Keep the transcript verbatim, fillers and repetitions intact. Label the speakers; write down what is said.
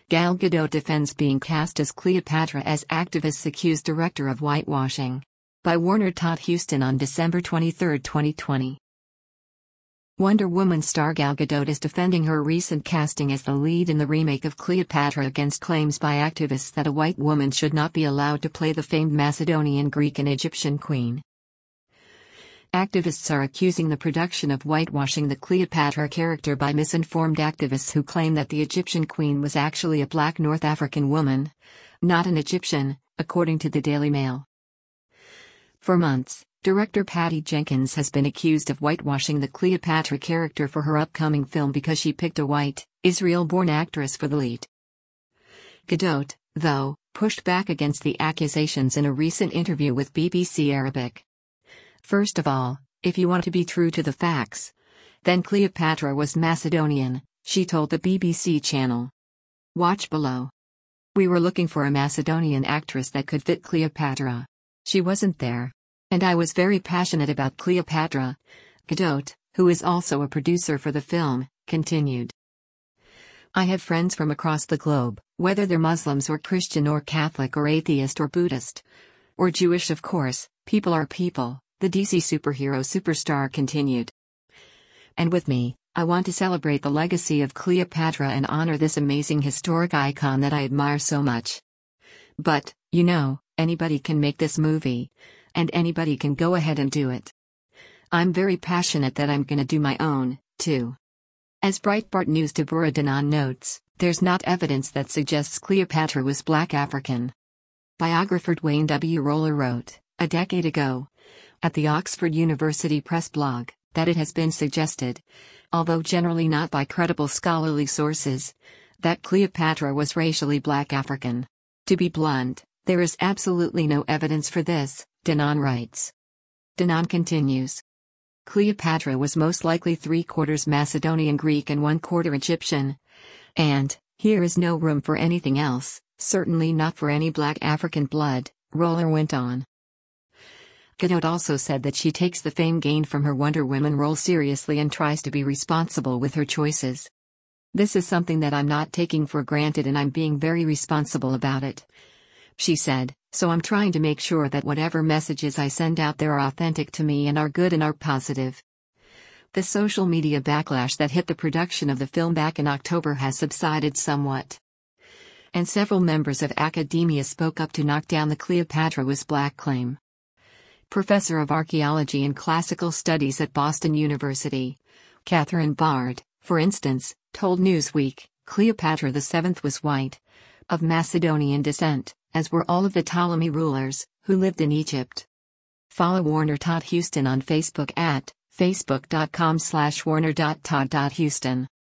Speaker 1: Gal Gadot defends being cast as Cleopatra as activists accuse director of whitewashing. By Warner Todd Huston on December twenty-third, twenty twenty. Wonder Woman star Gal Gadot is defending her recent casting as the lead in the remake of Cleopatra against claims by activists that a white woman should not be allowed to play the famed Macedonian, Greek, and Egyptian queen. Activists are accusing the production of whitewashing the Cleopatra character by misinformed activists who claim that the Egyptian queen was actually a black North African woman, not an Egyptian, according to the Daily Mail. For months, director Patty Jenkins has been accused of whitewashing the Cleopatra character for her upcoming film because she picked a white, Israel-born actress for the lead. Gadot, though, pushed back against the accusations in a recent interview with B B C Arabic. First of all, if you want to be true to the facts, then Cleopatra was Macedonian, she told the B B C channel. Watch below. We were looking for a Macedonian actress that could fit Cleopatra. She wasn't there. And I was very passionate about Cleopatra. Gadot, who is also a producer for the film, continued. I have friends from across the globe, whether they're Muslims or Christian or Catholic or atheist or Buddhist. Or Jewish, of course. People are people, the D C superhero superstar continued. And with me, I want to celebrate the legacy of Cleopatra and honor this amazing historic icon that I admire so much. But, you know, anybody can make this movie. And anybody can go ahead and do it. I'm very passionate that I'm gonna do my own, too. As Breitbart News Deborah Danan notes, there's not evidence that suggests Cleopatra was black African. Biographer Dwayne W. Roller wrote, a decade ago, at the Oxford University Press blog, that it has been suggested, although generally not by credible scholarly sources, that Cleopatra was racially black African. To be blunt, there is absolutely no evidence for this, Danan writes. Danan continues. Cleopatra was most likely three-quarters Macedonian Greek and one-quarter Egyptian. And, here is no room for anything else, certainly not for any black African blood, Roller went on. Gadot also said that she takes the fame gained from her Wonder Woman role seriously and tries to be responsible with her choices. This is something that I'm not taking for granted and I'm being very responsible about it. She said, so I'm trying to make sure that whatever messages I send out there are authentic to me and are good and are positive. The social media backlash that hit the production of the film back in October has subsided somewhat. And several members of academia spoke up to knock down the Cleopatra was black claim. Professor of Archaeology and Classical Studies at Boston University, Catherine Bard, for instance, told Newsweek, Cleopatra the seventh was white, of Macedonian descent, as were all of the Ptolemy rulers, who lived in Egypt. Follow Warner Todd Huston on Facebook at facebook dot com slash warner dot todd dot huston.